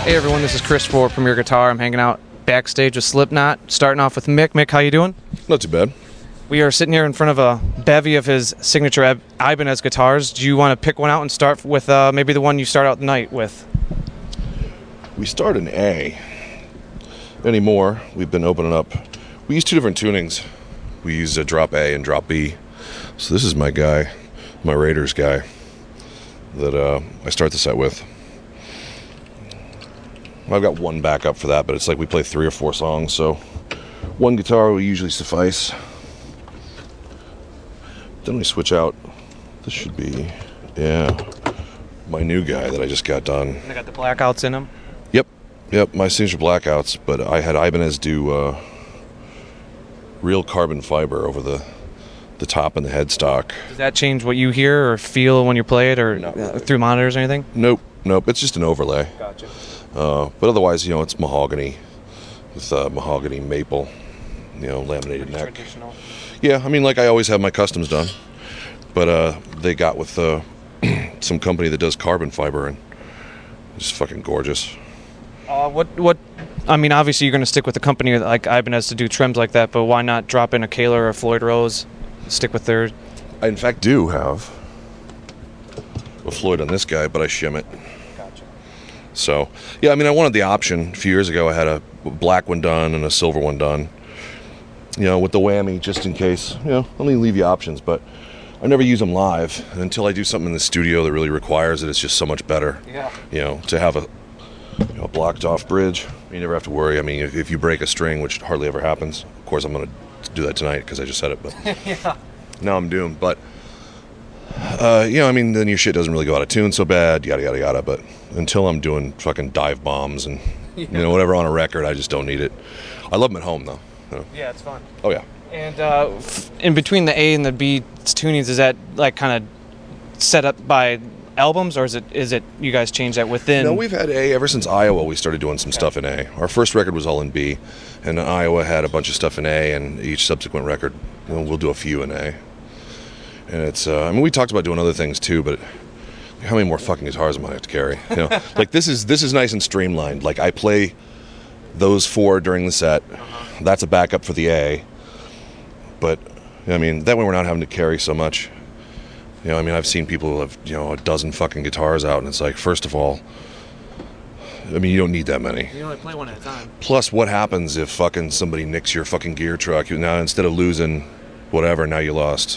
Hey everyone, this is Chris for Premier Guitar. I'm hanging out backstage with Slipknot, starting off with Mick. Mick, how you doing? Not too bad. We are sitting here in front of a bevy of his signature Ibanez guitars. Do you want to pick one out and start with maybe the one you start out the night with? We start in A. Anymore, we've been opening up. We use two different tunings. We use a drop A and drop B. So this is my guy, my Raiders guy, that I start the set with. I've got one backup for that, but it's like we play 3 or 4 songs, so one guitar will usually suffice. Then we switch out. This should be, my new guy that I just got done. They got the blackouts in them? Yep, my signature blackouts, but I had Ibanez do real carbon fiber over the top and the headstock. Does that change what you hear or feel when you play it, or through monitors or anything? Nope, it's just an overlay. Gotcha. But otherwise, it's mahogany with mahogany maple, laminated neck. Traditional. Yeah, I mean, like I always have my customs done, but they got with some company that does carbon fiber, and it's fucking gorgeous. What? I mean, obviously you're going to stick with the company like Ibanez to do trims like that, but why not drop in a Kahler or a Floyd Rose? Stick with their. I in fact do have a Floyd on this guy, but I shim it. Gotcha. So, yeah, I mean, I wanted the option. A few years ago, I had a black one done and a silver one done. With the whammy, just in case. Let me leave you options, but I never use them live. And until I do something in the studio that really requires it, it's just so much better. Yeah. To have a blocked off bridge. You never have to worry. I mean, if you break a string, which hardly ever happens, of course I'm going to do that tonight because I just said it, but Yeah. now I'm doomed. But, I mean, then your shit doesn't really go out of tune so bad, yada, yada, yada. But until I'm doing fucking dive bombs and, whatever on a record, I just don't need it. I love them at home, though. Yeah, it's fun. Oh, yeah. And in between the A and the B tunings, is that like kind of set up by albums, or is it you guys change that within? No, we've had A ever since Iowa. We started doing some stuff in A. Our first record was all in B, and Iowa had a bunch of stuff in A, and each subsequent record we'll do a few in A. And it's we talked about doing other things too, but how many more fucking guitars am I have to carry? Like this is nice and streamlined. Like I play those 4 during the set. That's a backup for the A. But I mean, that way we're not having to carry so much. I mean, I've seen people who have, a dozen fucking guitars out, and it's like, first of all, I mean, you don't need that many. You only play one at a time. Plus, what happens if fucking somebody nicks your fucking gear truck? Now, instead of losing whatever, now you lost,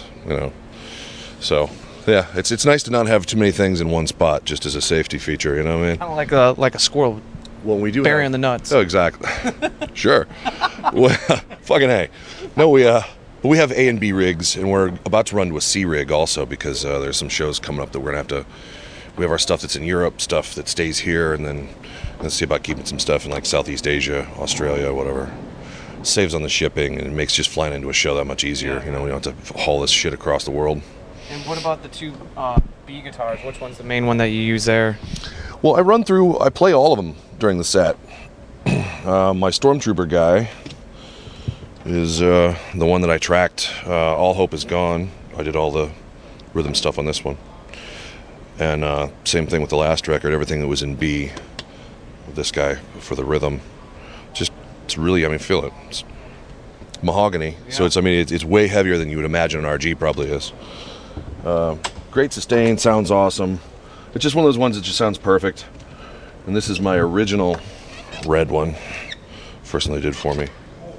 So, yeah, it's nice to not have too many things in one spot, just as a safety feature, you know what I mean? Kind of like a squirrel we do burying the nuts. Oh, exactly. Sure. Well, fucking A. No, we have A and B rigs, and we're about to run to a C rig also because there's some shows coming up that we're going to have to. We have our stuff that's in Europe, stuff that stays here, and then let's see about keeping some stuff in like Southeast Asia, Australia, whatever. Saves on the shipping, and it makes just flying into a show that much easier. We don't have to haul this shit across the world. And what about the 2 B guitars? Which one's the main one that you use there? Well, I play all of them during the set. My Stormtrooper guy is the one that I tracked. All Hope Is Gone. I did all the rhythm stuff on this one. And same thing with the last record. Everything that was in B with this guy for the rhythm. It's really, feel it. It's mahogany. Yeah. So it's way heavier than you would imagine an RG probably is. Great sustain, sounds awesome. It's just one of those ones that just sounds perfect. And this is my original red one. First one they did for me.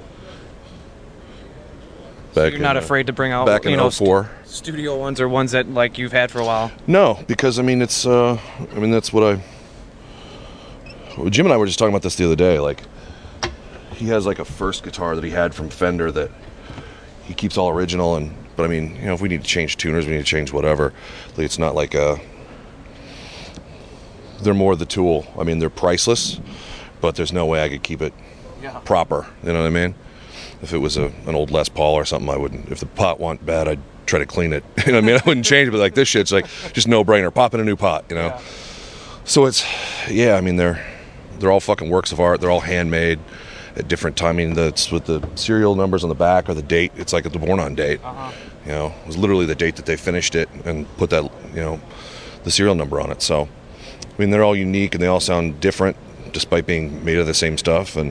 So you're not afraid to bring out back in 04 studio ones or ones that like you've had for a while? No, because it's that's what Jim and I were just talking about this the other day. Like he has like a first guitar that he had from Fender that he keeps all original, but if we need to change tuners, we need to change whatever. Like, it's not like they're more the tool. They're priceless, but there's no way I could keep it proper. You know what I mean? If it was an old Les Paul or something, I wouldn't. If the pot went bad, I'd try to clean it. You know what I mean? I wouldn't change it, but like this shit's like just no brainer. Pop in a new pot, Yeah. So it's, they're all fucking works of art. They're all handmade at different timing. That's with the serial numbers on the back or the date. It's like the born on date. It was literally the date that they finished it and put that, the serial number on it. So, they're all unique and they all sound different. despite being made of the same stuff. And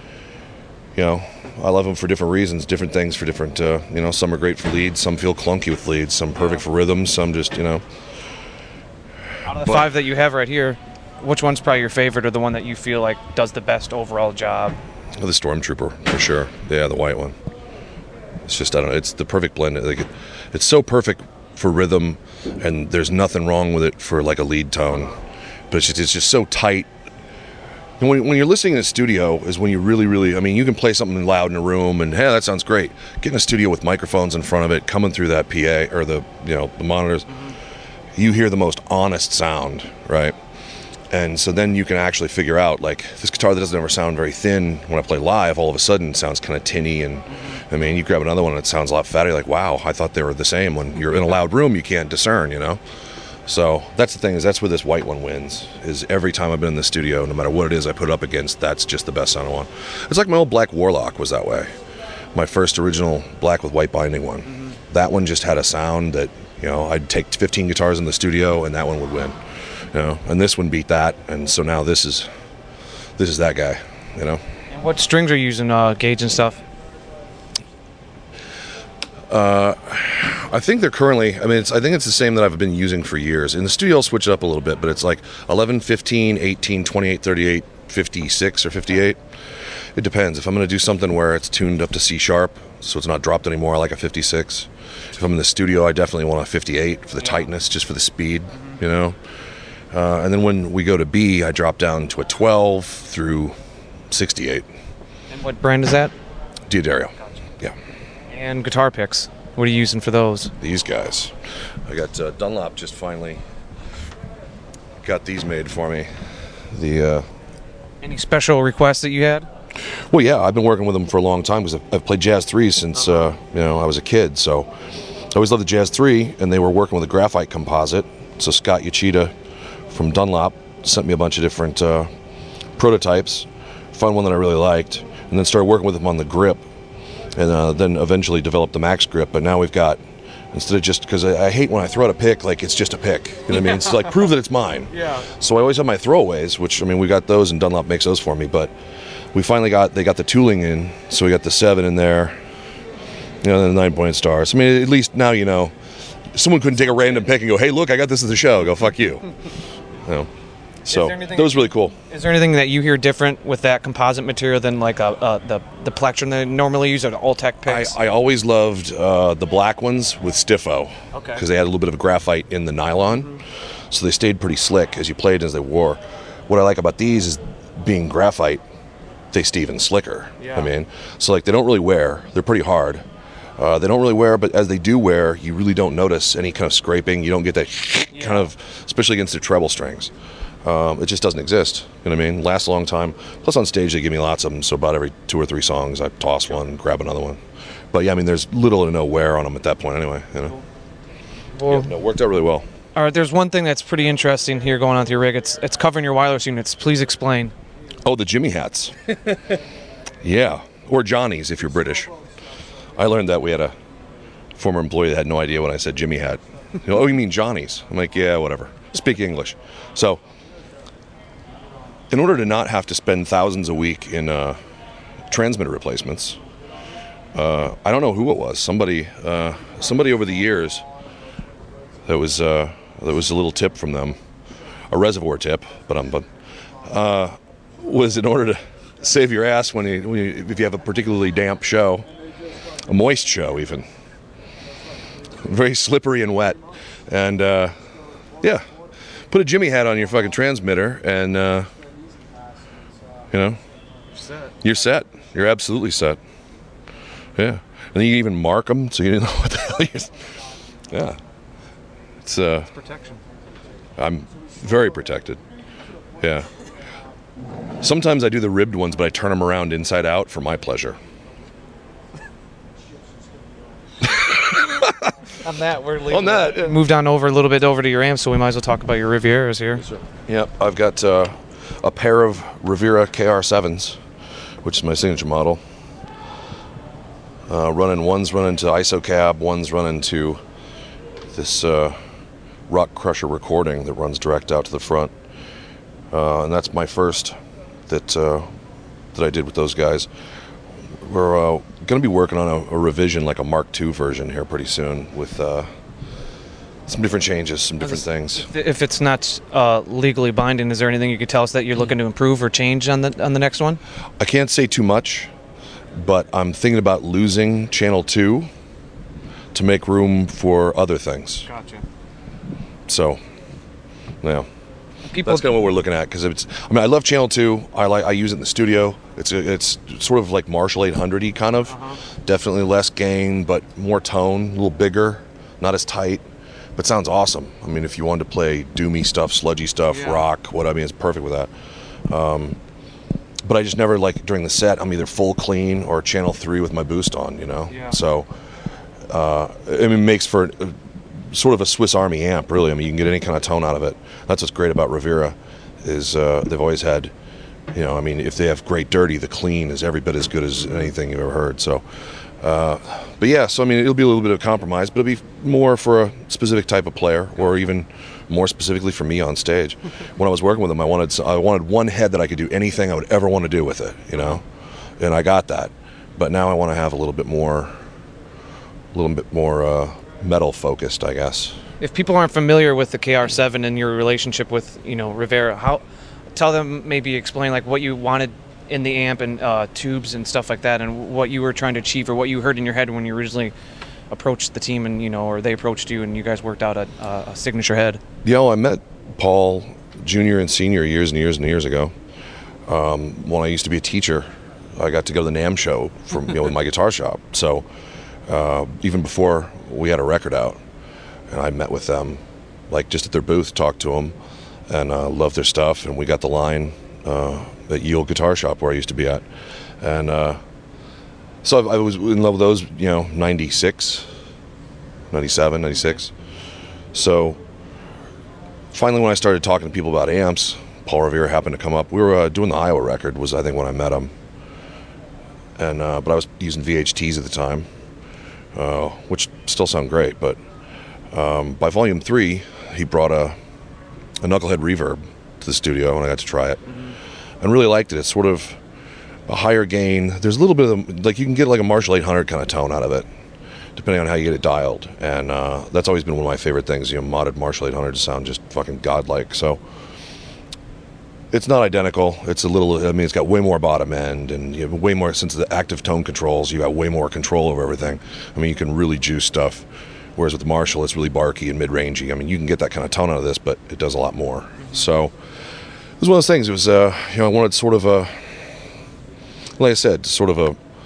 I love them for different reasons, different things for different. Some are great for leads, some feel clunky with leads, some perfect for rhythms, some just Out of the 5 that you have right here, which one's probably your favorite, or the one that you feel like does the best overall job? The Stormtrooper, for sure. Yeah, the white one. It's just, I don't know, it's the perfect blend. It's so perfect for rhythm, and there's nothing wrong with it for like a lead tone. But it's just so tight. And when you're listening in a studio is when you really, really, I mean, you can play something loud in a room and, hey, that sounds great. Get in a studio with microphones in front of it, coming through that PA, or the monitors, you hear the most honest sound, right? And so then you can actually figure out, like, this guitar that doesn't ever sound very thin, when I play live, all of a sudden sounds kind of tinny. And, I mean, you grab another one and it sounds a lot fatter. You're like, wow, I thought they were the same. When you're in a loud room, you can't discern, So that's the thing, is that's where this white one wins, is every time I've been in the studio, no matter what it is I put it up against, that's just the best sounding one. It's like my old Black Warlock was that way. My first original black with white binding one. That one just had a sound that, I'd take 15 guitars in the studio and that one would win. And this one beat that, and so now this is that guy, And what strings are you using, Gage and stuff? I think they're currently, I think it's the same that I've been using for years. In the studio I'll switch it up a little bit, but it's like 11, 15, 18, 28, 38, 56 or 58. It depends. If I'm going to do something where it's tuned up to C sharp, so it's not dropped anymore, I like a 56. If I'm in the studio, I definitely want a 58 for the tightness, just for the speed, And then when we go to B, I drop down to a 12 through 68. And what brand is that? D'Addario. Yeah. And guitar picks. What are you using for those? These guys. I got Dunlop just finally got these made for me. Any special requests that you had? Well, yeah, I've been working with them for a long time because I've played Jazz 3 since I was a kid. So I always loved the Jazz 3, and they were working with a graphite composite. So Scott Yachida from Dunlop sent me a bunch of different prototypes. Found one that I really liked, and then started working with them on the grip, and then eventually developed the Max grip. But now we've got, instead of just, because I hate when I throw out a pick like it's just a pick, you know what I mean? It's like, prove that it's mine. Yeah. So I always have my throwaways, which, we got those, and Dunlop makes those for me. But we finally they got the tooling in, so we got the 7 in there, and the 9-point stars. At least now someone couldn't take a random pick and go, hey, look, I got this at the show. Go, fuck you. So that was really cool. Is there anything that you hear different with that composite material than like the plectrum they normally use, or the Ultec picks? I always loved the black ones with Stiffo. Okay. Because they had a little bit of graphite in the nylon. So they stayed pretty slick as you played, as they wore. What I like about these is, being graphite, they stay even slicker. Yeah. So like, they don't really wear. They're pretty hard. They don't really wear, but as they do wear, you really don't notice any kind of scraping. You don't get that kind of, especially against the treble strings. It just doesn't exist. You know what I mean? Lasts a long time. Plus on stage they give me lots of them, so about every 2 or 3 songs I toss one, grab another one. But yeah, there's little to no wear on them at that point anyway. Well, it worked out really well. All right, there's one thing that's pretty interesting here going on with your rig. It's covering your wireless units. Please explain. Oh, the Jimmy hats. Yeah, or Johnny's if you're British. I learned that we had a former employee that had no idea when I said Jimmy hat. Oh, you mean Johnny's? I'm like, yeah, whatever. Speak English. So, in order to not have to spend thousands a week in transmitter replacements, I don't know who it was. Somebody over the years. That was a little tip from them, a reservoir tip. But was in order to save your ass if you have a particularly damp show, a moist show even, very slippery and wet, and yeah, put a Jimmy hat on your fucking transmitter, and you're set. You're absolutely set. Yeah, and then you even mark them so you didn't know what the hell you're. Yeah, it's protection. I'm very protected. Yeah. Sometimes I do the ribbed ones, but I turn them around inside out for my pleasure. On that, moved on over a little bit over to your amps, so we might as well talk about your Rivieras here. Yes, sir. Yep, I've got a pair of Riviera KR7s, which is my signature model. One's running to IsoCab, one's running to this Rock Crusher recording that runs direct out to the front. And that's my first that I did with those guys. We're going to be working on a revision, like a Mark II version here pretty soon, with some different changes, some different things. If it's not legally binding, is there anything you could tell us that you're looking to improve or change on the next one? I can't say too much, but I'm thinking about losing Channel 2 to make room for other things. Gotcha. So, yeah. That's kind of what we're looking at, because I love Channel 2. I use it in the studio. It's sort of like Marshall 800-y kind of. Definitely less gain, but more tone, a little bigger, not as tight, but sounds awesome. I mean, if you wanted to play doomy stuff, sludgy stuff, rock, it's perfect with that. But I just never, like, during the set, I'm either full clean or Channel 3 with my boost on, Yeah. So, it makes for sort of a Swiss Army amp, really. I mean, you can get any kind of tone out of it. That's what's great about Rivera, is they've always had, if they have great dirty, the clean is every bit as good as anything you've ever heard. So, but yeah, so it'll be a little bit of compromise, but it'll be more for a specific type of player, or even more specifically for me on stage. When I was working with them, I wanted one head that I could do anything I would ever want to do with it, and I got that. But now I want to have a little bit more metal focused, I guess. If people aren't familiar with the KR7 and your relationship with Rivera, tell them, maybe explain like what you wanted in the amp and tubes and stuff like that, and what you were trying to achieve, or what you heard in your head when you originally approached the team, and or they approached you and you guys worked out a signature head. I met Paul Jr. and Sr. years and years and years ago. When I used to be a teacher, I got to go to the NAMM show from with my guitar shop. So even before we had a record out, and I met with them, like just at their booth, talked to them, and loved their stuff. And we got the line at Ye Olde Guitar Shop where I used to be at, and so I was in love with those, 96, 97, 96. So finally, when I started talking to people about amps, Paul Revere happened to come up. We were doing the Iowa record, was I think when I met him, and but I was using VHTs at the time, which still sound great. But by Volume 3, he brought a Knucklehead Reverb to the studio, and I got to try it, and really liked it. It's sort of a higher gain. There's a little bit of you can get like a Marshall 800 kind of tone out of it, depending on how you get it dialed, and that's always been one of my favorite things. Modded Marshall 800 sound just fucking godlike. So it's not identical. It's a little. It's got way more bottom end, and you have way more, since the active tone controls. You got way more control over everything. You can really juice stuff. Whereas with the Marshall, it's really barky and mid-rangey. You can get that kind of tone out of this, but it does a lot more. So it was one of those things. It was, I wanted sort of a, like I said, sort of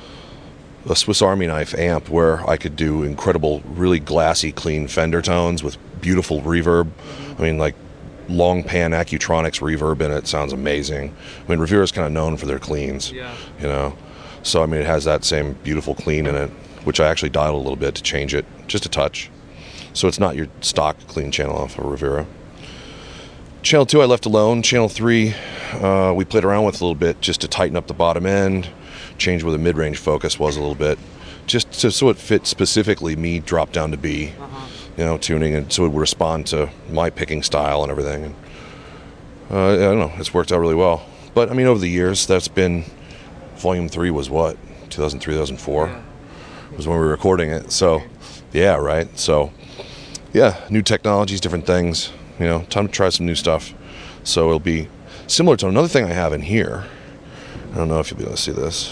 a Swiss Army knife amp where I could do incredible, really glassy, clean Fender tones with beautiful reverb. Like long pan Accutronics reverb in it sounds amazing. Rivera's kind of known for their cleans, So, it has that same beautiful clean in it, which I actually dialed a little bit to change it, just a touch. So it's not your stock clean channel off of Rivera. Channel 2 I left alone. Channel 3 we played around with a little bit just to tighten up the bottom end, change where the mid-range focus was a little bit, just so it fit specifically me drop down to B, tuning, and so it would respond to my picking style and everything. And I don't know, it's worked out really well. But over the years, that's been, Volume 3 was what, 2003, 2004? Yeah. Was when we were recording it. So, yeah, right. So, yeah, new technologies, different things. Time to try some new stuff. So it'll be similar to another thing I have in here. I don't know if you'll be able to see this.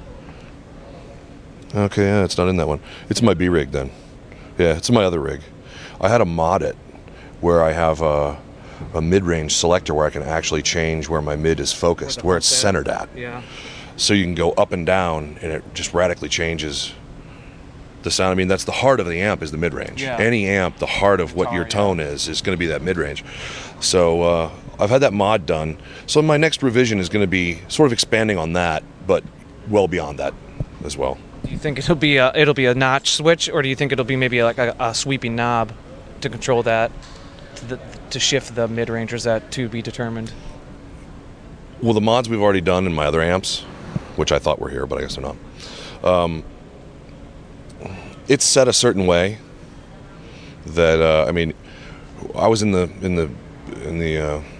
Okay, yeah, it's not in that one. It's in my B rig then. Yeah, it's in my other rig. I had to mod it where I have a mid-range selector where I can actually change where my mid is focused, where it's centered at. Yeah. So you can go up and down, and it just radically changes the sound. That's the heart of the amp, is the mid-range. Yeah. Any amp, the heart of what your tone is going to be that mid-range. So I've had that mod done. So my next revision is going to be sort of expanding on that, but well beyond that as well. Do you think it'll be a notch switch, or do you think it'll be maybe like a sweeping knob to control that, to shift the mid-range, or is that to be determined? Well, the mods we've already done in my other amps, which I thought were here, but I guess they're not. It's set a certain way that I was in the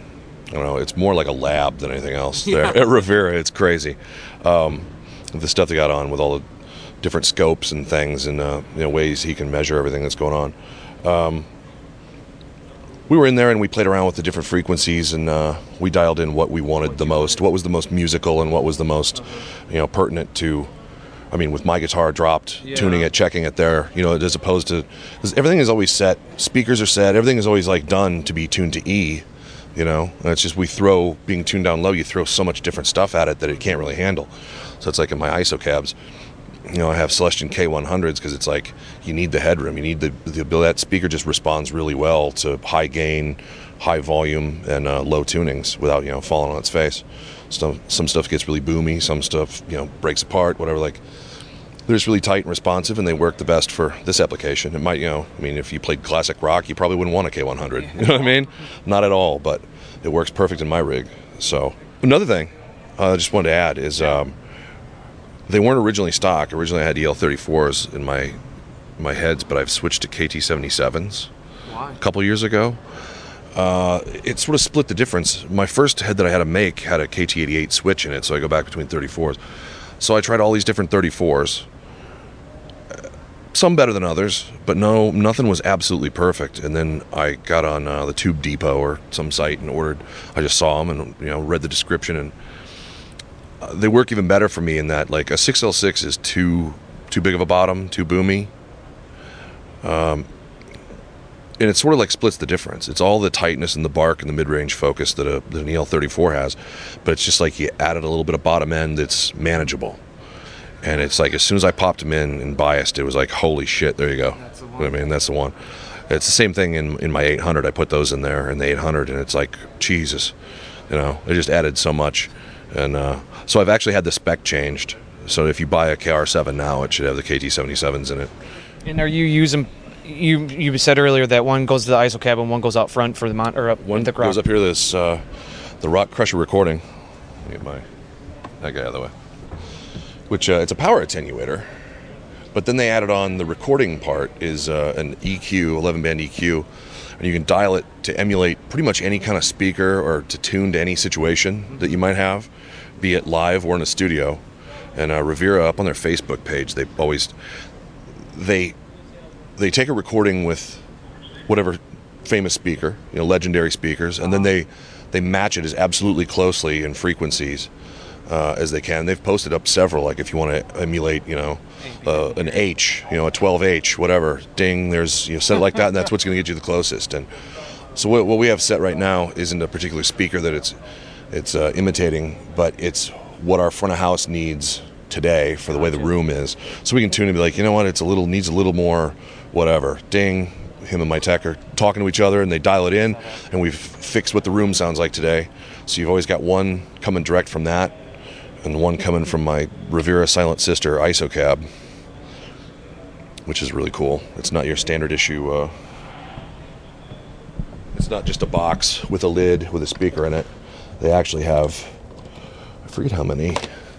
I don't know, it's more like a lab than anything else there at Rivera. It's crazy. The stuff they got on with all the different scopes and things and ways he can measure everything that's going on. We were in there and we played around with the different frequencies, and we dialed in what we wanted the most, what was the most musical and what was the most pertinent to, I mean, with my guitar dropped, tuning it, checking it there, as opposed to, because everything is always set, speakers are set, everything is always like done to be tuned to E, and it's just being tuned down low, you throw so much different stuff at it that it can't really handle. So it's like in my ISO cabs, I have Celestion K100s because it's like you need the headroom, you need the ability. That speaker just responds really well to high gain, high volume, and low tunings without falling on its face. Some stuff gets really boomy, some stuff breaks apart, whatever. Like they're just really tight and responsive, and they work the best for this application. It might if you played classic rock, you probably wouldn't want a K100. You know what I mean? Not at all, but it works perfect in my rig. So another thing I just wanted to add is. They weren't originally stock. Originally I had EL34s in my heads, but I've switched to KT77s a couple years ago. It sort of split the difference. My first head that I had to make had a KT88 switch in it, so I go back between 34s. So I tried all these different 34s. Some better than others, but nothing was absolutely perfect. And then I got on the Tube Depot or some site and I just saw them and read the description, and they work even better for me in that, like, a 6L6 is too big of a bottom, too boomy. And it sort of like splits the difference. It's all the tightness and the bark and the mid-range focus that an EL34 has, but it's just like you added a little bit of bottom end that's manageable. And it's like as soon as I popped them in and biased, it was like, holy shit, there you go. That's the one. I mean, that's the one. It's the same thing in my 800. I put those in there in the 800, and it's like, Jesus, it just added so much. And so I've actually had the spec changed. So if you buy a KR7 now, it should have the KT77s in it. And are you using? You said earlier that one goes to the ISO cab and one goes out front for the mount, or up one the goes up here. This the Rock Crusher recording. Let me get that guy out of the way. Which it's a power attenuator, but then they added on the recording part is an EQ, 11-band EQ. And you can dial it to emulate pretty much any kind of speaker or to tune to any situation that you might have, be it live or in a studio. And Rivera, up on their Facebook page, they take a recording with whatever famous speaker, legendary speakers, and then they match it as absolutely closely in frequencies as they can. They've posted up several, like if you want to emulate, an H, a 12H, whatever, ding, there's, set it like that, and that's what's going to get you the closest. And so what we have set right now isn't a particular speaker that it's imitating, but it's what our front of house needs today for the way the room is. So we can tune and be like, it needs a little more, whatever, ding. Him and my tech are talking to each other, and they dial it in, and we've fixed what the room sounds like today. So you've always got one coming direct from that, and one coming from my Rivera Silent Sister ISO cab, which is really cool. It's not your standard issue. It's not just a box with a lid with a speaker in it. They actually have, I forget how many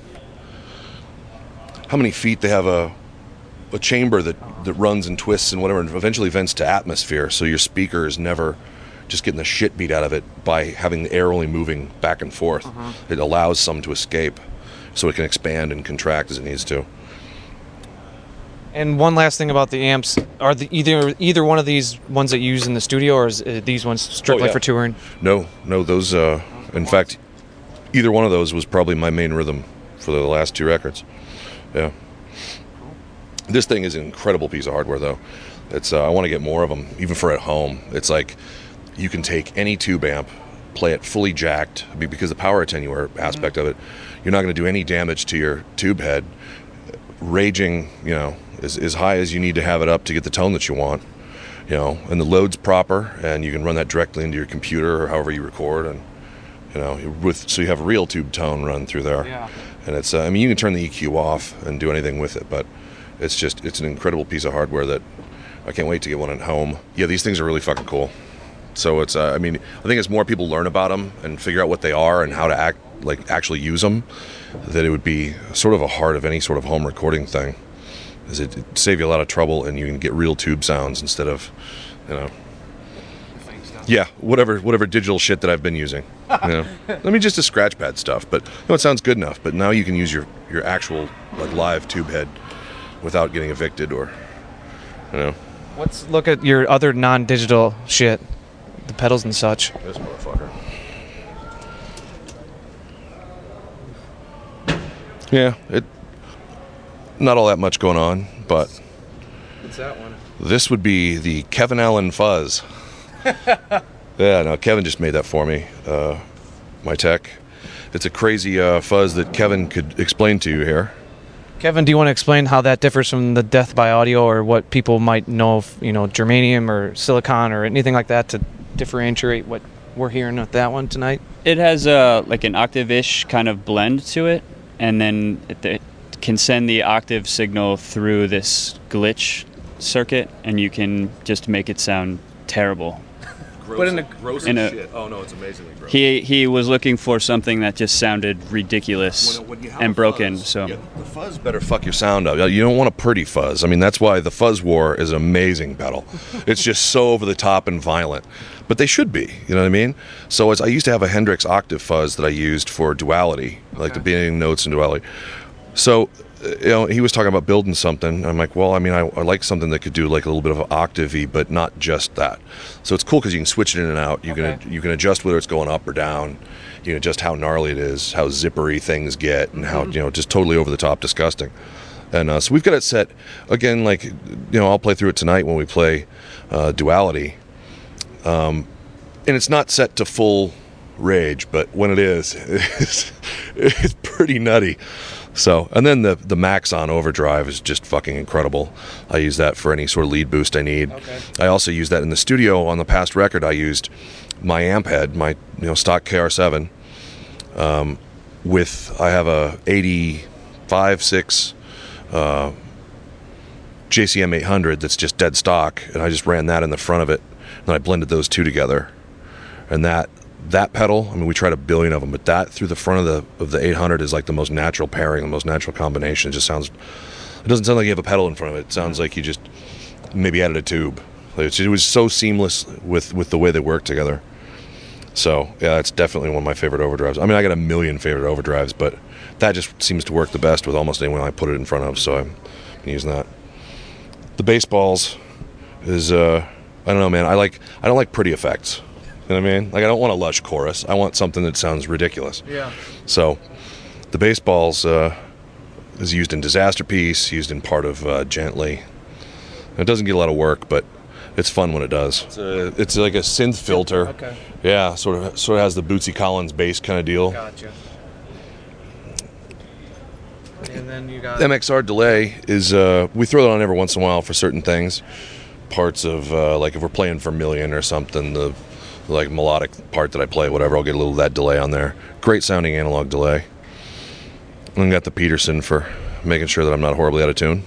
feet they have a chamber that runs and twists and whatever, and eventually vents to atmosphere, so your speaker is never just getting the shit beat out of it by having the air only moving back and forth. It allows some to escape, so it can expand and contract as it needs to. And one last thing about the amps: are either one of these ones that you use in the studio, or is these ones strictly for touring? No, those. In fact, either one of those was probably my main rhythm for the last two records. Yeah. This thing is an incredible piece of hardware, though. It's I want to get more of them, even for at home. It's like you can take any tube amp, play it fully jacked, because the power attenuator aspect of it, you're not going to do any damage to your tube head. Raging, as high as you need to have it up to get the tone that you want, and the load's proper, and you can run that directly into your computer or however you record, and so you have a real tube tone run through there. Yeah. And it's you can turn the EQ off and do anything with it, but it's an incredible piece of hardware that I can't wait to get one at home. Yeah, these things are really fucking cool. So it's I think as more people learn about them and figure out what they are and how to actually use them, that it would be sort of a heart of any sort of home recording thing. Is it save you a lot of trouble, and you can get real tube sounds instead of, Yeah, whatever digital shit that I've been using. You know, I mean, just the scratch pad stuff. But it sounds good enough. But now you can use your actual like live tube head without getting evicted or, you know. Let's look at your other non-digital shit, the pedals and such. This motherfucker. Yeah, not all that much going on, but What's that one? this would be the Kevin Allen Fuzz. Yeah, no, Kevin just made that for me, my tech. It's a crazy fuzz that Kevin could explain to you here. Kevin, do you want to explain how that differs from the Death by Audio, or what people might know of, germanium or silicon or anything like that, to differentiate what we're hearing with that one tonight? It has like an octave-ish kind of blend to it, and then it can send the octave signal through this glitch circuit, and you can just make it sound terrible. Gross in a- shit. Oh no, it's amazingly gross. He was looking for something that just sounded ridiculous When you have and a broken. fuzz, So yeah, the fuzz better fuck your sound up. You don't want a pretty fuzz. I mean, that's why the Fuzz War is an amazing pedal. It's just so over the top and violent, but they should be. You know what I mean? So I used to have a Hendrix octave fuzz that I used for duality, like the beginning notes in duality. So, he was talking about building something. I'm like, well, I mean, I like something that could do like a little bit of an octave-y, but not just that. So it's cool because you can switch it in and out. You can adjust whether it's going up or down. You can adjust how gnarly it is, how zippery things get, and how just totally over the top, disgusting. And so we've got it set again. Like, I'll play through it tonight when we play duality. And it's not set to full rage, but when it is, it's pretty nutty. So, and then the Max on overdrive is just fucking incredible. I use that for any sort of lead boost I need. Okay. I I also use that in the studio. On the past record, I used my amp head, my stock KR7, I have a 85.6 JCM 800 that's just dead stock, and I just ran that in the front of it, and I blended those two together, and that pedal, I mean, we tried a billion of them, but that through the front of the 800 is like the most natural pairing, the most natural combination. It doesn't sound like you have a pedal in front of it. It sounds like you just maybe added a tube. It was so seamless with the way they work together. So yeah, that's definitely one of my favorite overdrives. I mean, I got a million favorite overdrives, but that just seems to work the best with almost anyone I put it in front of. So I'm using that. The bass balls is I don't know, man. I don't like pretty effects. You know what I mean? Like, I don't want a lush chorus. I want something that sounds ridiculous. Yeah. So the bass balls is used in Disaster Piece, used in part of Gently. It doesn't get a lot of work, but it's fun when it does. It's like a synth filter. Okay. Yeah, sort of has the Bootsy Collins bass kind of deal. Gotcha. And then you got MXR delay is we throw that on every once in a while for certain things. Parts of like if we're playing Vermilion or something, the like melodic part that I play, whatever, I'll get a little of that delay on there. Great sounding analog delay. And got the Peterson for making sure that I'm not horribly out of tune.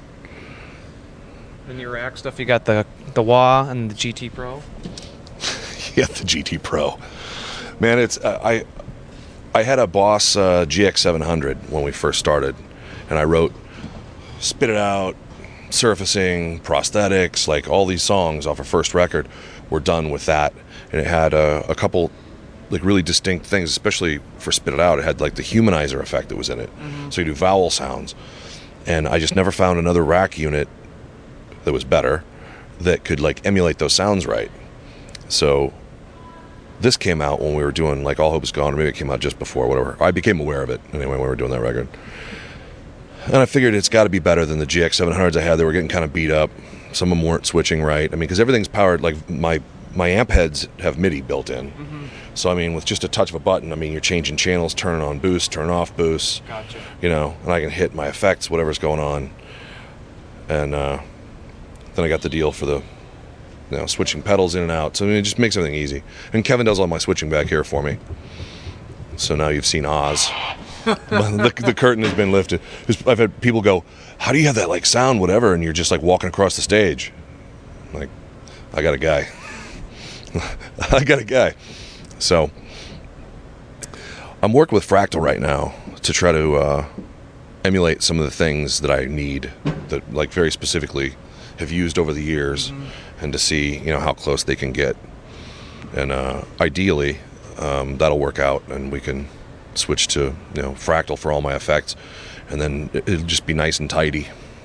in your rack stuff. You got the Wah and the GT Pro. Yeah, the GT Pro. Man, it's I had a Boss GX700 when we first started, and I wrote Spit It Out, Surfacing, Prosthetics, like all these songs off our first record were done with that. And it had a couple like really distinct things, especially for Spit It Out. It had like the humanizer effect that was in it. So you do vowel sounds. And I just never found another rack unit that was better that could like emulate those sounds right. So this came out when we were doing like All Hope Is Gone, or maybe it came out just before, whatever. I became aware of it anyway when we were doing that record. And I figured it's got to be better than the GX700s I had. They were getting kind of beat up. Some of them weren't switching right. I mean, because everything's powered, like my amp heads have MIDI built in. So, I mean, with just a touch of a button, I mean, you're changing channels, turning on boosts, turning off boosts. Gotcha. You know, and I can hit my effects, whatever's going on. And then I got the deal for the, switching pedals in and out. So, I mean, it just makes everything easy. And Kevin does all my switching back here for me. So now you've seen Oz. the curtain has been lifted. I've had people go, how do you have that, like, sound, whatever, and you're just, like, walking across the stage? I'm like, I got a guy. I got a guy. So I'm working with Fractal right now to try to emulate some of the things that I need, that like very specifically have used over the years, and to see how close they can get. and ideally that'll work out, and we can switch to fractal for all my effects, and then it'll just be nice and tidy,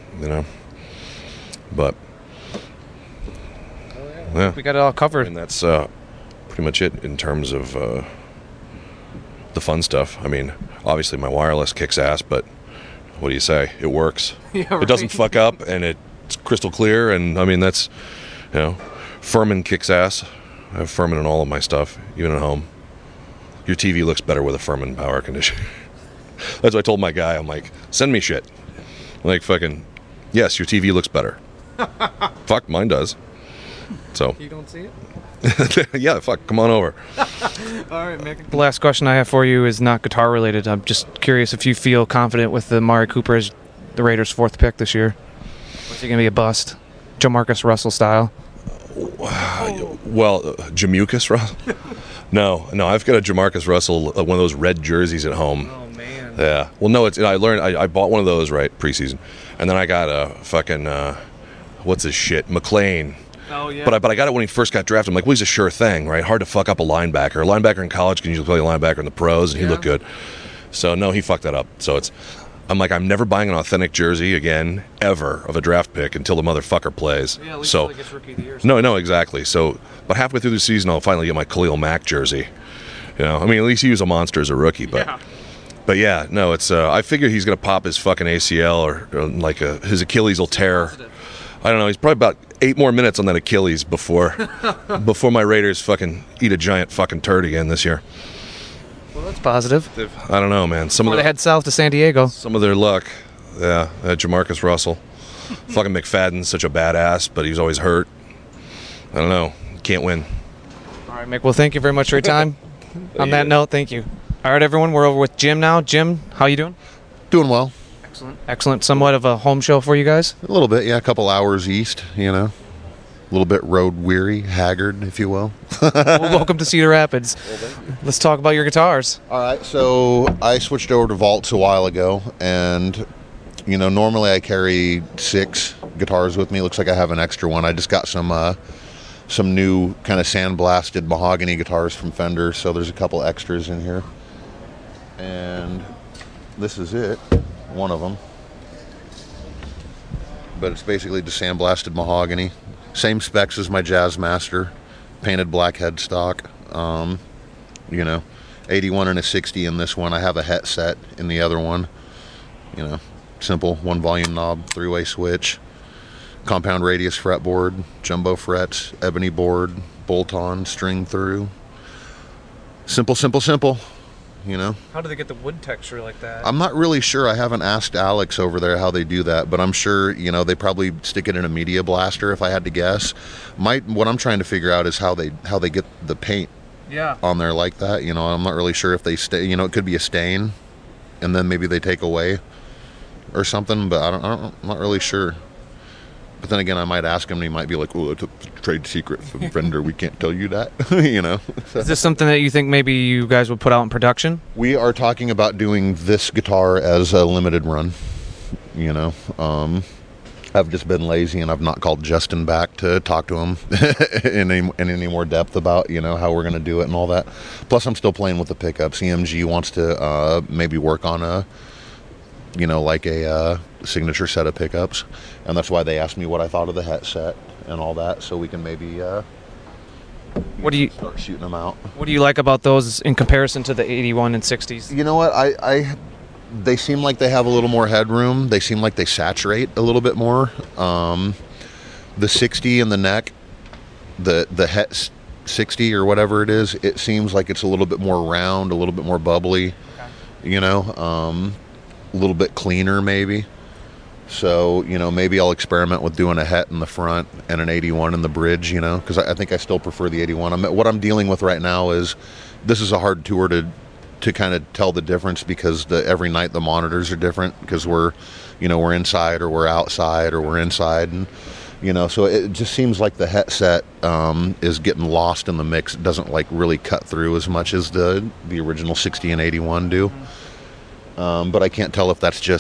But yeah, We got it all covered. and that's pretty much it in terms of the fun stuff. I mean, obviously my wireless kicks ass, but what do you say? It works. Yeah, It doesn't fuck up, and it's crystal clear. And I mean, that's Furman kicks ass. I have Furman in all of my stuff, even at home. Your TV looks better with a Furman power conditioner. That's what I told my guy. I'm like, send me shit. Like, fucking, yes, your TV looks better. Fuck, mine does. So, You don't see it? yeah, fuck, come on over. All right, Mick. The last question I have for you is not guitar related. I'm just curious if you feel confident with the Amari Cooper as the Raiders' 4th pick this year. Or is he going to be a bust? Jamarcus Russell style? Well, Jamucus Russell? No, I've got a Jamarcus Russell, one of those red jerseys at home. Oh, man. Yeah. Well, no, I bought one of those, right, preseason. And then I got a fucking, what's his shit? McLean. Oh, yeah. But I got it when he first got drafted. I'm like, well, he's a sure thing, right? Hard to fuck up a linebacker. A linebacker in college can usually play a linebacker in the pros, and he looked good. So, no, he fucked that up. So I'm like, I'm never buying an authentic jersey again, ever, of a draft pick until the motherfucker plays. Yeah, at least so, until he gets Rookie of the Year. no, exactly. So, but halfway through the season, I'll finally get my Khalil Mack jersey. I mean, at least he was a monster as a rookie, but... Yeah. But yeah, no, it's. I figure he's gonna pop his fucking ACL or like his Achilles will tear. I don't know. He's probably about 8 more minutes on that Achilles before my Raiders fucking eat a giant fucking turd again this year. Well, that's positive. I don't know, man. Or they head south to San Diego. Some of their luck. Yeah, Jamarcus Russell. Fucking McFadden's such a badass, but he's always hurt. I don't know. Can't win. All right, Mick. Well, thank you very much for your time. On that note, thank you. All right, everyone. We're over with Jim now. Jim, how you doing? Doing well. Excellent. Somewhat of a home show for you guys. A little bit, yeah. A couple hours east, A little bit road weary, haggard, if you will. Well, welcome to Cedar Rapids. Let's talk about your guitars. All right, so I switched over to Vaults a while ago, and, normally I carry 6 guitars with me. Looks like I have an extra one. I just got some new kind of sandblasted mahogany guitars from Fender, so there's a couple extras in here. And this is it, one of them. But it's basically just sandblasted mahogany. Same specs as my Jazzmaster, painted black headstock. 81 and a 60 in this one. I have a het set in the other one. Simple 1 volume knob, 3-way switch, compound radius fretboard, jumbo frets, ebony board, bolt-on, string through. Simple. How do they get the wood texture like that? I'm not really sure. I haven't asked Alex over there how they do that, but I'm sure, they probably stick it in a media blaster if I had to guess. What I'm trying to figure out is how they get the paint on there like that. I'm not really sure if they stay, it could be a stain and then maybe they take away or something, but I'm not really sure. But then again, I might ask him and he might be like, oh, it's a trade secret from Fender. We can't tell you that, Is this something that you think maybe you guys would put out in production? We are talking about doing this guitar as a limited run. I've just been lazy and I've not called Justin back to talk to him in any more depth about, how we're going to do it and all that. Plus, I'm still playing with the pickups. EMG wants to maybe work on a signature set of pickups. And that's why they asked me what I thought of the het set and all that, so we can maybe What do you start shooting them out. What do you like about those in comparison to the 81 and 60s? You know what? They seem like they have a little more headroom. They seem like they saturate a little bit more. The 60 in the neck, the het 60 or whatever it is, it seems like it's a little bit more round, a little bit more bubbly, a little bit cleaner maybe. So, maybe I'll experiment with doing a het in the front and an 81 in the bridge, because I think I still prefer the 81. What I'm dealing with right now is this is a hard tour to kind of tell the difference because every night the monitors are different because we're inside or we're outside or we're inside. And, so it just seems like the het set is getting lost in the mix. It doesn't really cut through as much as the original 60 and 81 do. But I can't tell if that's just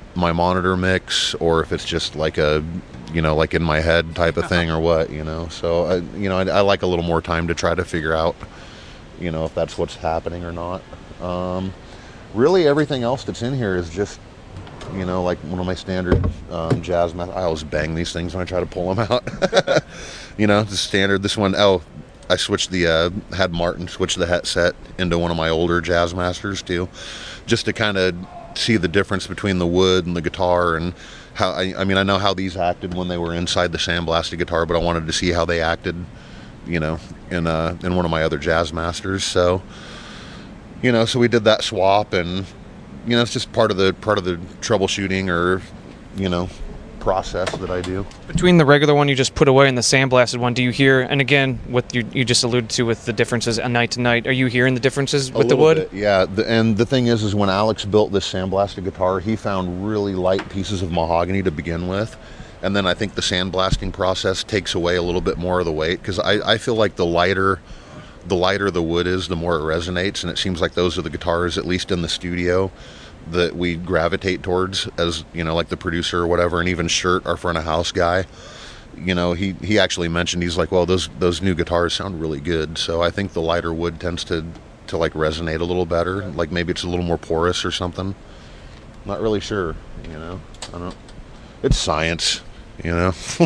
my monitor mix or if it's just like a, like in my head type of thing or what, So, I like a little more time to try to figure out, if that's what's happening or not. Really, everything else that's in here is just, like one of my standard jazz masters. I always bang these things when I try to pull them out. The standard. This one, I switched had Martin switch the headset into one of my older jazz masters too, just to kind of see the difference between the wood and the guitar and how. I mean, I know how these acted when they were inside the sandblasted guitar, but I wanted to see how they acted, in one of my other jazz masters. So, so we did that swap, and it's just part of the troubleshooting or, process that I do. Between the regular one you just put away and the sandblasted one, do you hear, and again, what you just alluded to with the differences night to night, are you hearing the differences with the wood? Bit, yeah, and the thing is when Alex built this sandblasted guitar, he found really light pieces of mahogany to begin with, and then I think the sandblasting process takes away a little bit more of the weight, because I feel like the lighter the wood is, the more it resonates, and it seems like those are the guitars, at least in the studio, that we gravitate towards as, like the producer or whatever, and even Shirt, our front of house guy, he actually mentioned, he's like, well, those new guitars sound really good. So I think the lighter wood tends to like resonate a little better. Like maybe it's a little more porous or something. Not really sure, I don't, it's science, See,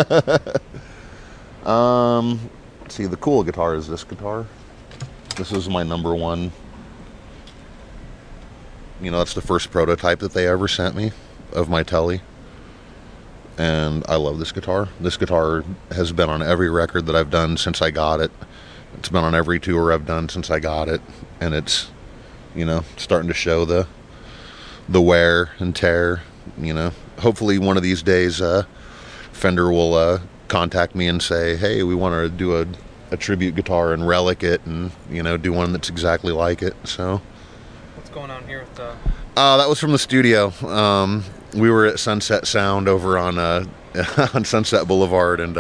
the cool guitar is this guitar. This is my number one. That's the first prototype that they ever sent me of my Telly. And I love this guitar. This guitar has been on every record that I've done since I got it. It's been on every tour I've done since I got it. And it's, starting to show the wear and tear, Hopefully one of these days Fender will contact me and say, hey, we want to do a tribute guitar and relic it and, do one that's exactly like it. So... going on here with that was from the studio. We were at Sunset Sound over on on Sunset Boulevard, and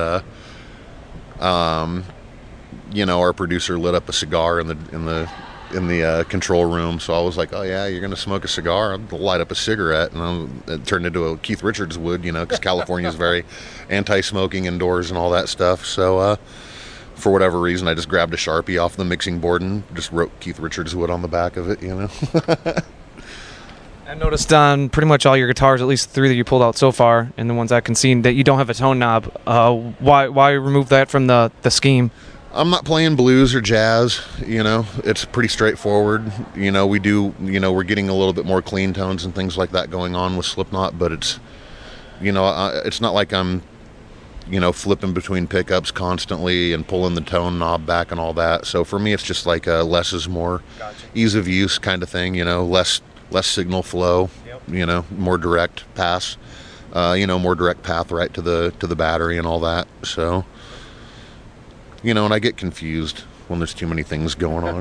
our producer lit up a cigar in the control room. So I was like, oh yeah, you're gonna smoke a cigar? I'll light up a cigarette, and it turned into a Keith Richards wood, because California is very anti-smoking indoors and all that stuff. So for whatever reason, I just grabbed a Sharpie off the mixing board and just wrote Keith Richards wood on the back of it, I noticed on pretty much all your guitars, at least 3 that you pulled out so far, and the ones I can see, that you don't have a tone knob. Why remove that from the scheme? I'm not playing blues or jazz, It's pretty straightforward. We do, we're getting a little bit more clean tones and things like that going on with Slipknot, but it's, it's not like I'm, flipping between pickups constantly and pulling the tone knob back and all that. So for me, it's just like a less is more. Gotcha. Ease of use kind of thing, less signal flow, yep. More direct pass, more direct path right to the battery and all that. So, and I get confused when there's too many things going on,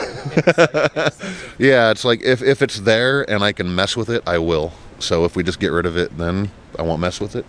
Yeah, it's like if it's there and I can mess with it, I will. So if we just get rid of it, then I won't mess with it,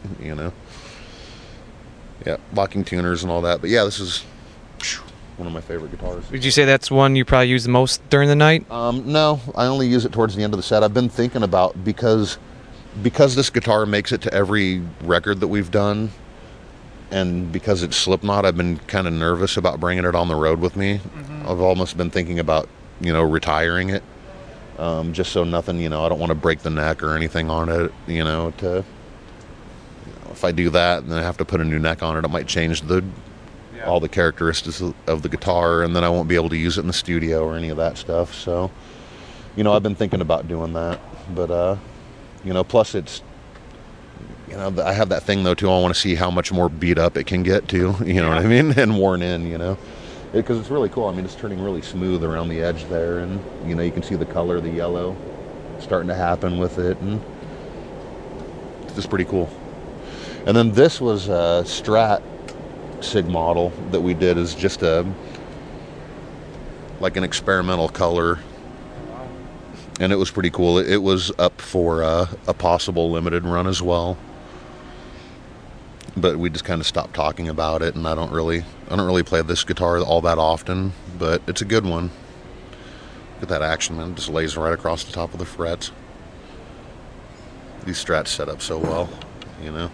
Yeah, locking tuners and all that. But yeah, this is one of my favorite guitars. Would you say that's one you probably use the most during the night? No, I only use it towards the end of the set. I've been thinking about, because this guitar makes it to every record that we've done, and because it's Slipknot, I've been kind of nervous about bringing it on the road with me. Mm-hmm. I've almost been thinking about, retiring it, just so nothing, I don't want to break the neck or anything on it, if I do that and then I have to put a new neck on it, it might change all the characteristics of the guitar, and then I won't be able to use it in the studio or any of that stuff. So, I've been thinking about doing that, but, plus it's, I have that thing though too. I want to see how much more beat up it can get too, what I mean? And worn in, because it's really cool. I mean, it's turning really smooth around the edge there, and, you can see the color, the yellow starting to happen with it, and it's just pretty cool. And then this was a Strat Sig model that we did as just like an experimental color, and it was pretty cool. It was up for a possible limited run as well, but we just kind of stopped talking about it. And I don't really play this guitar all that often, but it's a good one. Look at that action, man! It just lays right across the top of the frets. These Strats set up so well, you know.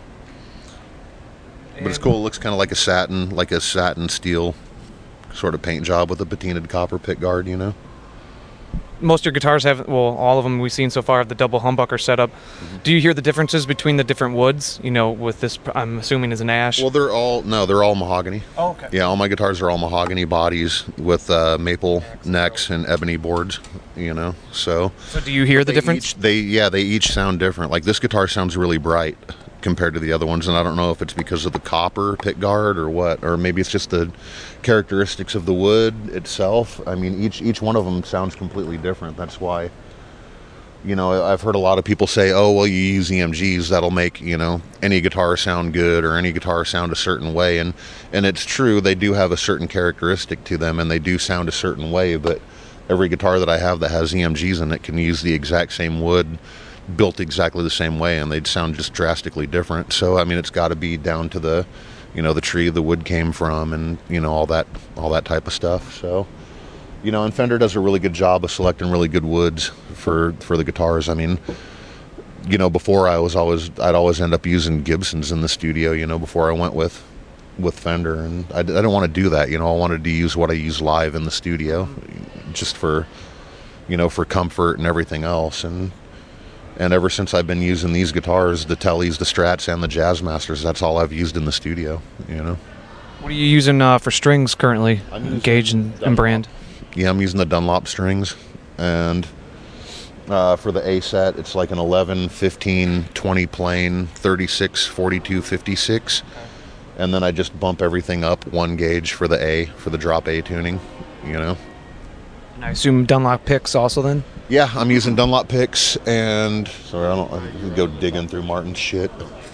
But it's cool. It looks kind of like a satin steel sort of paint job with a patinaed copper pick guard, you know. Most of your guitars have, well, all of them we've seen so far have the double humbucker setup. Do you hear the differences between the different woods? You know, with this, I'm assuming is an ash. Well, they're all mahogany. Oh, okay. Yeah, all my guitars are all mahogany bodies with maple necks and ebony boards, you know. So do you hear the difference? They each sound different. Like this guitar sounds really bright compared to the other ones, and I don't know if it's because of the copper pick guard or what, or maybe it's just the characteristics of the wood itself. I mean, each one of them sounds completely different. That's why, you know, I've heard a lot of people say, oh, well, you use EMGs, that'll make, you know, any guitar sound good or any guitar sound a certain way, and it's true, they do have a certain characteristic to them and they do sound a certain way, but every guitar that I have that has EMGs in it can use the exact same wood built exactly the same way, and they'd sound just drastically different. So I mean, it's got to be down to the, you know, the tree the wood came from, and you know, all that type of stuff. So, you know, and Fender does a really good job of selecting really good woods for the guitars. I mean, you know, before I'd always end up using Gibsons in the studio, you know, before I went with Fender, and I didn't want to do that. You know, I wanted to use what I use live in the studio, just for, you know, for comfort and everything else. And ever since I've been using these guitars, the Tellys, the Strats, and the Jazzmasters, that's all I've used in the studio, you know. What are you using for strings currently, Gauge and brand? Yeah, I'm using the Dunlop strings. And for the A set, it's like an 11, 15, 20 plane, 36, 42, 56. And then I just bump everything up 1 gauge for the A, for the drop A tuning, you know. And I assume Dunlop picks also then? Yeah, I'm using Dunlop picks, and sorry, I can go digging through Martin's shit.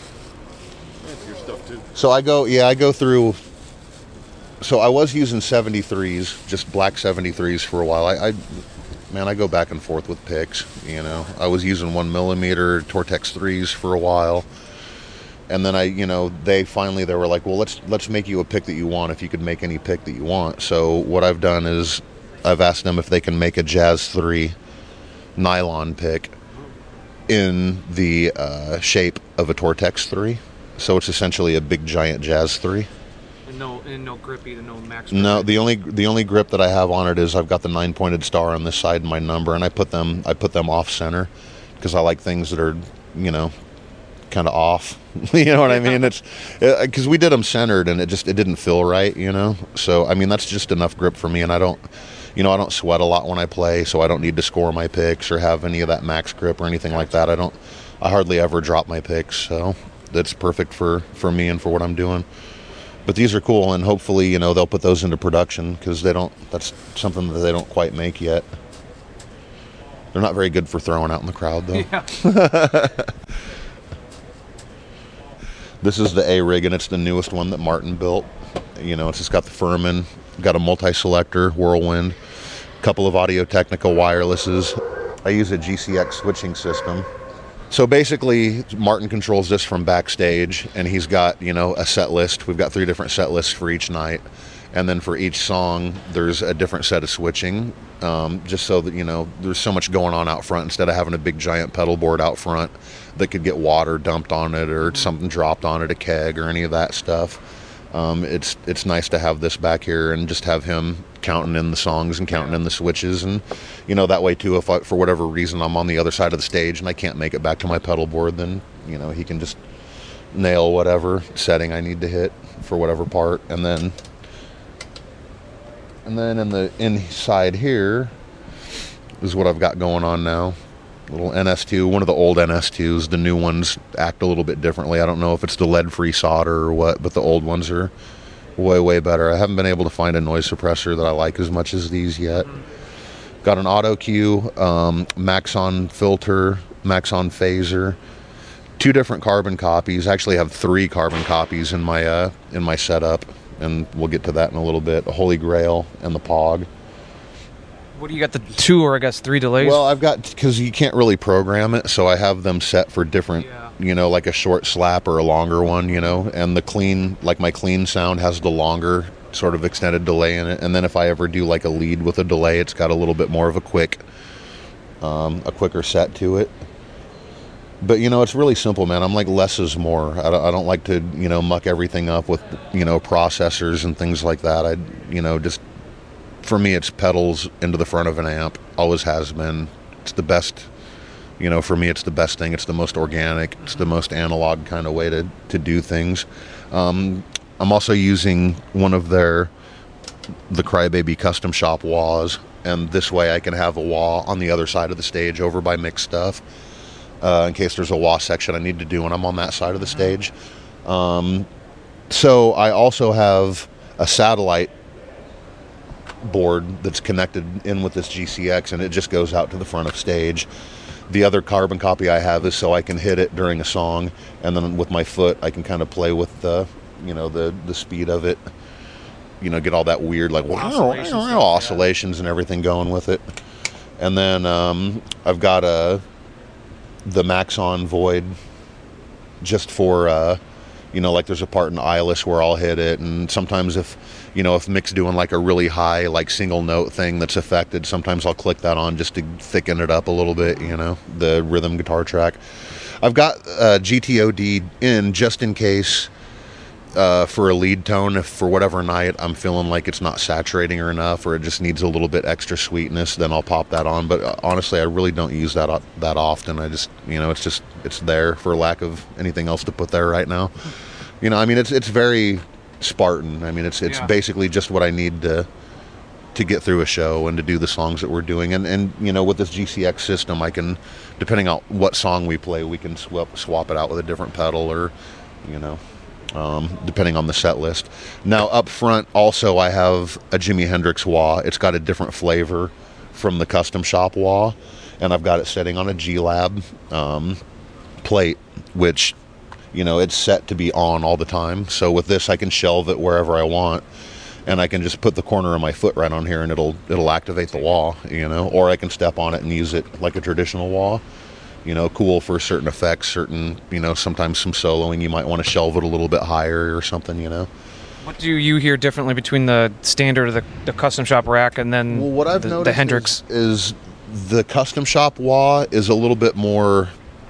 So I go through. So I was using 73s, just black 73s for a while. I go back and forth with picks. You know, I was using 1mm Tortex 3s for a while, and then they were like, well, let's make you a pick that you want if you could make any pick that you want. So what I've done is I've asked them if they can make a Jazz 3 nylon pick in the shape of a Tortex 3. So it's essentially a big giant Jazz 3. And no grip either, no max grip. No, the only grip that I have on it is I've got the 9-pointed star on this side and my number, and I put them off center because I like things that are, you know, kind of off. You know what I mean? It's because we did them centered and it didn't feel right, you know. So I mean, that's just enough grip for me, and I don't sweat a lot when I play, so I don't need to score my picks or have any of that max grip or anything like that. I hardly ever drop my picks, so that's perfect for me and for what I'm doing. But these are cool, and hopefully, you know, they'll put those into production because that's something that they don't quite make yet. They're not very good for throwing out in the crowd, though. Yeah. This is the A-Rig, and it's the newest one that Martin built. You know, it's just got the Furman, got a multi-selector, Whirlwind, a couple of Audio-Technica wirelesses. I use a GCX switching system. So basically, Martin controls this from backstage, and he's got, you know, a set list. We've got 3 different set lists for each night. And then for each song, there's a different set of switching, just so that, you know, there's so much going on out front instead of having a big giant pedal board out front that could get water dumped on it or something dropped on it, a keg or any of that stuff. It's nice to have this back here and just have him counting in the songs and counting in the switches, and you know, that way too, if for whatever reason I'm on the other side of the stage and I can't make it back to my pedal board, then you know, he can just nail whatever setting I need to hit for whatever part. And then in the inside here is what I've got going on now. Little NS2, one of the old NS2s. The new ones act a little bit differently. I don't know if it's the lead-free solder or what, but the old ones are way, way better. I haven't been able to find a noise suppressor that I like as much as these yet. Got an auto cue, Maxon filter, Maxon phaser, 2 different carbon copies. I actually have 3 carbon copies in my setup, and we'll get to that in a little bit. A Holy Grail and the Pog. What do you got, the 2 or I guess 3 delays? Well, I've got, because you can't really program it, so I have them set for different, you know, like a short slap or a longer one, you know, and the clean, like my clean sound has the longer sort of extended delay in it, and then if I ever do like a lead with a delay, it's got a little bit more of a quicker set to it. But it's really simple, man. I'm like less is more. I don't like to muck everything up with processors and things like that. Just for me, it's pedals into the front of an amp. Always has been. It's the best. For me, it's the best thing. It's the most organic. It's the most analog kind of way to do things. I'm also using one of the Crybaby Custom Shop wahs, and this way I can have a wah on the other side of the stage over by mixed stuff. In case there's a wah section I need to do when I'm on that side of the stage. So I also have a satellite board that's connected in with this GCX, and it just goes out to the front of stage. The other carbon copy I have is so I can hit it during a song, and then with my foot I can kind of play with the speed of it. Get all that weird like oscillations and everything going with it. And then I've got the Maxon Void just for like there's a part in Eyeless where I'll hit it, and sometimes if Mick's doing like a really high like single note thing that's affected, sometimes I'll click that on just to thicken it up a little bit, the rhythm guitar track. I've got GTOD in just in case for a lead tone, if for whatever night I'm feeling like it's not saturating or enough, or it just needs a little bit extra sweetness, then I'll pop that on. But honestly, I really don't use that often. I just, it's there for lack of anything else to put there right now. It's very Spartan. It's basically just what I need to get through a show and to do the songs that we're doing. And with this GCX system, I can, depending on what song we play, we can swap it out with a different pedal, or depending on the set list. Now up front also I have a Jimi Hendrix wah. It's got a different flavor from the Custom Shop wah, and I've got it setting on a G-Lab plate, which it's set to be on all the time. So with this I can shelve it wherever I want, and I can just put the corner of my foot right on here and it'll activate the wah, or I can step on it and use it like a traditional wah. Cool for certain effects, certain, sometimes some soloing, you might want to shelve it a little bit higher or something, What do you hear differently between the standard, the Custom Shop rack, and then what I've the noticed Hendrix? Is the Custom Shop wah is a little bit more,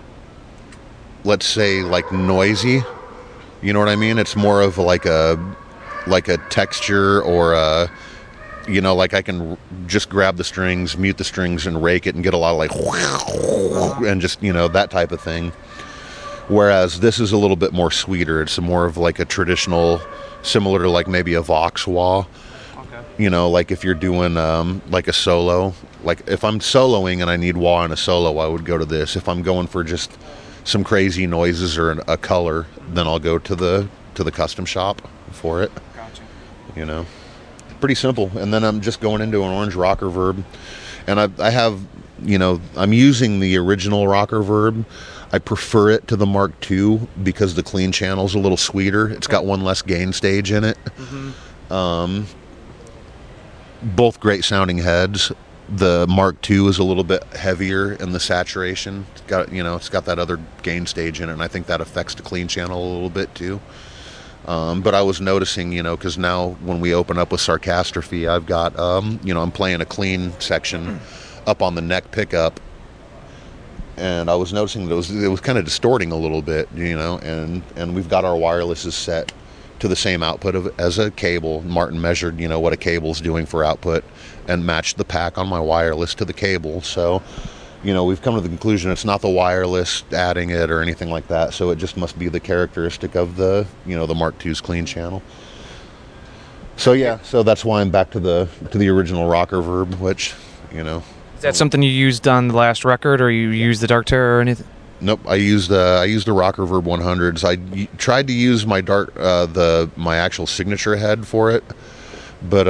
let's say, like noisy. You know what I mean? It's more of like a texture, or like I can just grab the strings, mute the strings, and rake it and get a lot of like, and just, that type of thing. Whereas this is a little bit more sweeter. It's more of like a traditional, similar to like maybe a Vox wah. Okay. Like if you're doing like a solo, like if I'm soloing and I need wah in a solo, I would go to this. If I'm going for just some crazy noises or a color, then I'll go to the Custom Shop for it. Gotcha. Pretty simple. And then I'm just going into an orange rocker verb, and I have, I'm using the original rocker verb. I prefer it to the Mark II because the clean channel's a little sweeter. It's got one less gain stage in it. Mm-hmm. Both great sounding heads. The Mark II is a little bit heavier in the saturation. It's got that other gain stage in it, and I think that affects the clean channel a little bit too. But I was noticing, because now when we open up with Sarcastrophe, I've got, I'm playing a clean section up on the neck pickup, and I was noticing that it was kind of distorting a little bit, and we've got our wirelesses set to the same output as a cable. Martin measured, what a cable's doing for output, and matched the pack on my wireless to the cable. So, we've come to the conclusion it's not the wireless adding it or anything like that. So it just must be the characteristic of the, the Mark II's clean channel. So yeah, so that's why I'm back to the original rocker verb, which, Is that something you used on the last record, or you used the Dark Terror or anything? Nope, I used the Rocker Verb 100s. I tried to use my my actual signature head for it, but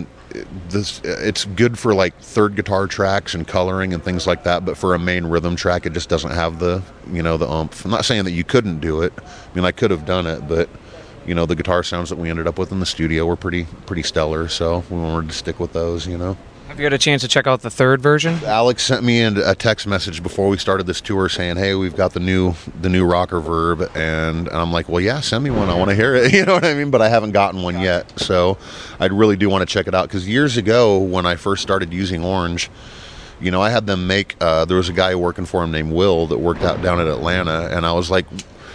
it's good for like third guitar tracks and coloring and things like that. But for a main rhythm track, it just doesn't have the the oomph. I'm not saying that you couldn't do it. I mean, I could have done it, but the guitar sounds that we ended up with in the studio were pretty stellar. So we wanted to stick with those. Have you had a chance to check out the third version? Alex sent me a text message before we started this tour saying, "Hey, we've got the new Rocker Verb," and I'm like, "Well, yeah, send me one. I want to hear it." You know what I mean? But I haven't gotten one yet, so I really do want to check it out. Because years ago, when I first started using Orange, You know, I had them make, there was a guy working for him named Will that worked out down in Atlanta, and I was like,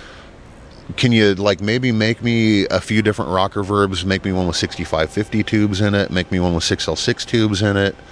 can you like maybe make me a few different rocker verbs, make me one with 6550 tubes in it, make me one with 6L6 tubes in it,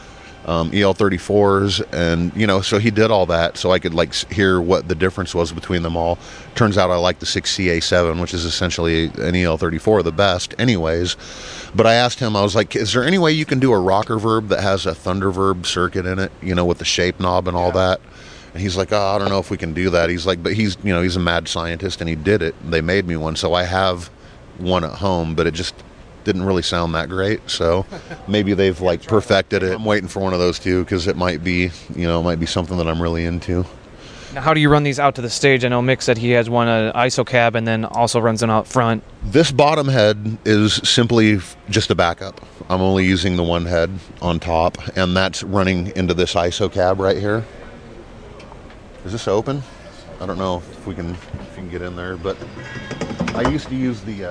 EL34s, and you know, so he did all that so I could like hear what the difference was between them all. Turns out I like the 6CA7, which is essentially an EL34, the best anyways. But I asked him, I was like, is there any way you can do a rocker verb that has a thunder verb circuit in it, you know, with the shape knob and all that? And he's like, oh, I don't know if we can do that. He's like, but he's, you know, he's a mad scientist and he did it. They made me one, so I have one at home, but it just didn't really sound that great. So maybe they've like perfected it. I'm waiting for one of those too, because it might be, you know, it might be something that I'm really into. Now, how do you run these out to the stage? I know Mick said he has one ISO cab and then also runs them out front. This bottom head is simply just a backup. I'm only using the one head on top, and that's running into this ISO cab right here. Is this open? I don't know if you can get in there, but I used to use the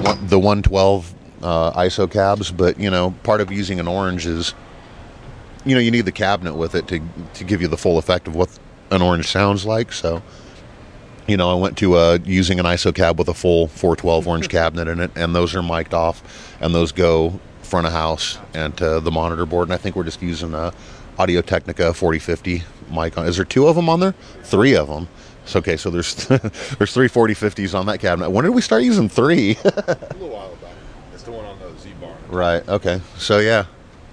112 ISO cabs, but you know, part of using an orange is, you know, you need the cabinet with it to give you the full effect of what an orange sounds like. So, you know, I went to using an ISO cab with a full 412 orange cabinet in it, and those are mic'd off, and those go front of house and to the monitor board. And I think we're just using a Audio-Technica 4050 mic on. Is there 2 of them on there? 3 of them. So, okay, so there's 3 4050s on that cabinet. When did we start using 3? A little while back. It's the one on the Z-Bar. Right, okay. So, yeah.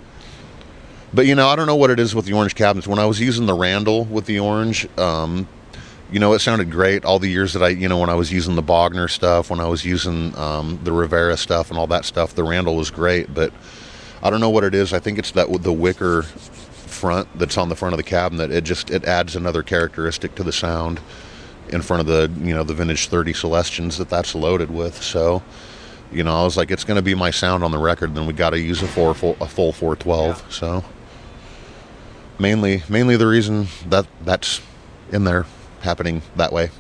But, you know, I don't know what it is with the orange cabinets. When I was using the Randall with the orange, you know, it sounded great all the years that when I was using the Bogner stuff, when I was using the Rivera stuff and all that stuff, the Randall was great. But I don't know what it is. I think it's that with the wicker front that's on the front of the cabinet. It adds another characteristic to the sound in front of the, you know, the vintage 30 Celestions that's loaded with. So, you know, I was like, it's going to be my sound on the record, then we got to use a full 412. Yeah. So mainly the reason that's in there happening that way.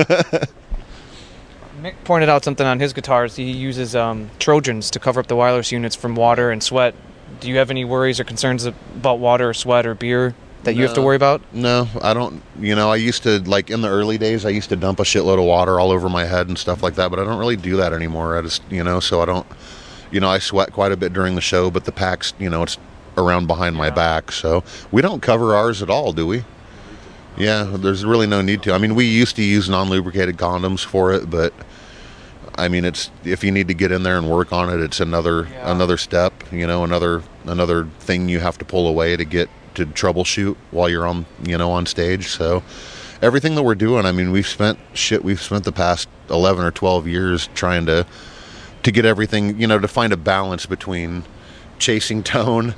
Mick pointed out something on his guitars. He uses Trojans to cover up the wireless units from water and sweat. Do you have any worries or concerns about water or sweat or beer that you have to worry about? No, I don't. You know, I used to, like in the early days, I used to dump a shitload of water all over my head and stuff like that, but I don't really do that anymore. I just, you know, so I don't, you know, I sweat quite a bit during the show, but the pack's, you know, it's around behind my back, so we don't cover ours at all, do we? Yeah, there's really no need to. I mean, we used to use non-lubricated condoms for it, but I mean, it's, if you need to get in there and work on it, it's another step, you know, another thing you have to pull away to get to troubleshoot while you're on, you know, on stage. So everything that we're doing, I mean, we've spent the past 11 or 12 years trying to get everything, you know, to find a balance between chasing tone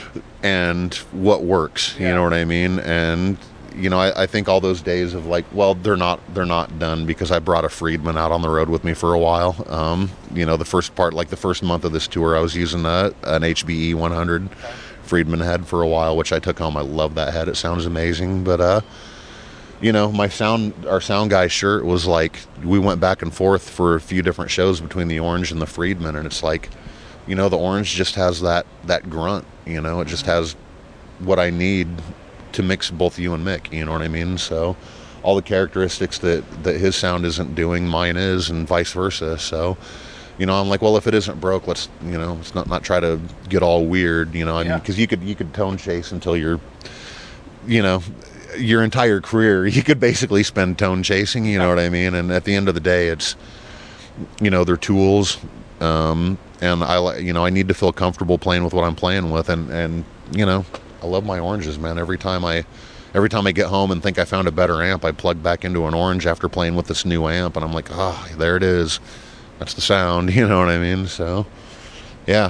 and what works, you know what I mean? And you know, I think all those days of like, well, they're not done, because I brought a Friedman out on the road with me for a while. You know, the first month of this tour, I was using an HBE 100 Friedman head for a while, which I took home. I love that head. It sounds amazing. But, you know, our sound guy's shirt was like, we went back and forth for a few different shows between the Orange and the Friedman. And it's like, you know, the Orange just has that grunt, you know, it just has what I need to mix both you and Mick, you know what I mean? So all the characteristics that his sound isn't doing, mine is, and vice versa. So, you know, I'm like, well, if it isn't broke, let's not try to get all weird, you know. I mean, because you could tone chase until you're, you know, your entire career, you could basically spend tone chasing, you know what I mean? And at the end of the day, it's, you know, they're tools, and I need to feel comfortable playing with what I'm playing with, and you know, I love my Oranges, man. Every time I get home and think I found a better amp, I plug back into an Orange after playing with this new amp, and I'm like, oh, there it is. That's the sound, you know what I mean? So, yeah.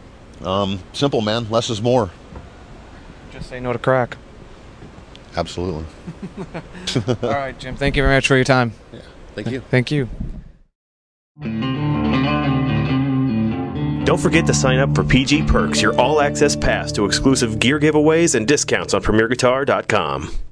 Simple, man. Less is more. Just say no to crack. Absolutely. All right, Jim. Thank you very much for your time. Yeah. Thank you. Thank you. Don't forget to sign up for PG Perks, your all-access pass to exclusive gear giveaways and discounts on PremierGuitar.com.